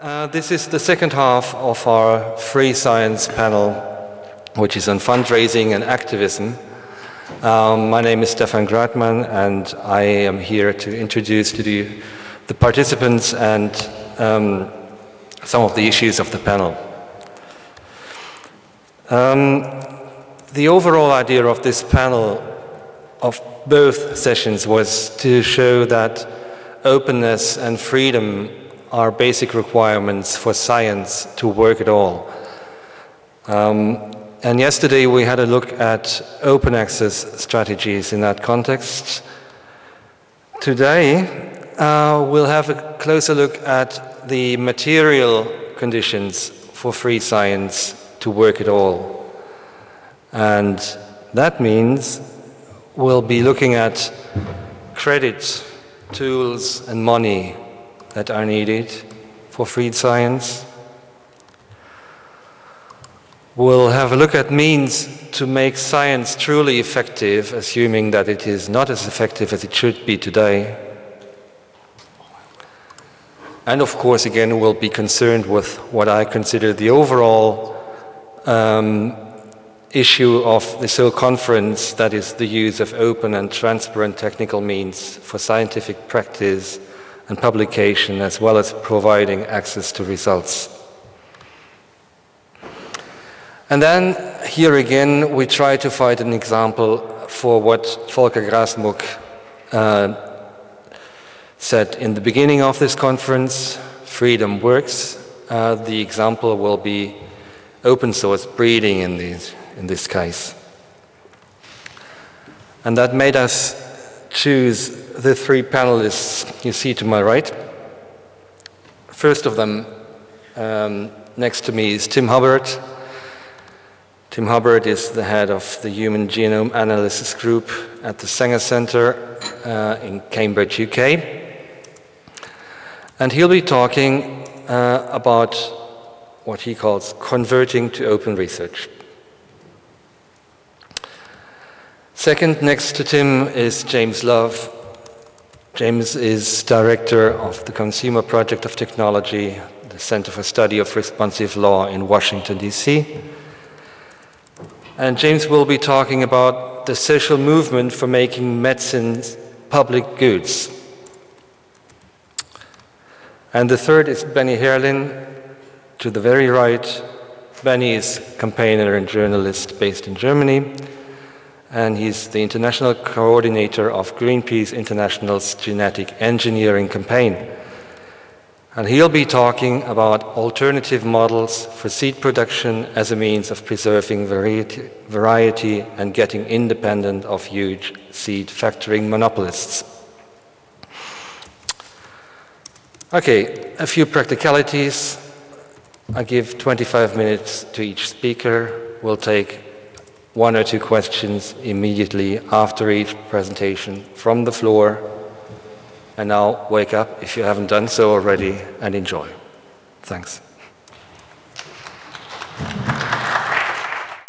This is the second half of our free science panel, which is on fundraising and activism. My name is Stefan Gradman, and I am here to introduce to you the participants and some of the issues of the panel. The overall idea of this panel, of both sessions, was to show that openness and freedom are basic requirements for science to work at all. And yesterday we had a look at open access strategies in that context. Today we'll have a closer look at the material conditions for free science to work at all. And that means we'll be looking at credit, tools and money that are needed for free science. We'll have a look at means to make science truly effective, assuming that it is not as effective as it should be today. And of course, again, we'll be concerned with what I consider the overall issue of this whole conference, that is the use of open and transparent technical means for scientific practice and publication, as well as providing access to results. And then, here again, we try to find an example for what Volker Grasmuck said in the beginning of this conference: freedom works. The example will be open source breeding in this case. And that made us choose the three panelists you see to my right. First of them, next to me, is Tim Hubbard. Tim Hubbard is the head of the Human Genome Analysis Group at the Sanger Centre in Cambridge, UK. And he'll be talking about what he calls converting to open research. Second, next to Tim, is James Love. James is director of the Consumer Project of Technology, the Center for Study of Responsive Law in Washington, D.C. And James will be talking about the social movement for making medicines public goods. And the third is Benny Herrlin, to the very right. Benny is a campaigner and journalist based in Germany, and he's the international coordinator of Greenpeace International's genetic engineering campaign. And he'll be talking about alternative models for seed production as a means of preserving variety and getting independent of huge seed factoring monopolists. Okay, a few practicalities. I give 25 minutes to each speaker. We'll take one or two questions immediately after each presentation from the floor. And now wake up if you haven't done so already and enjoy. Thanks.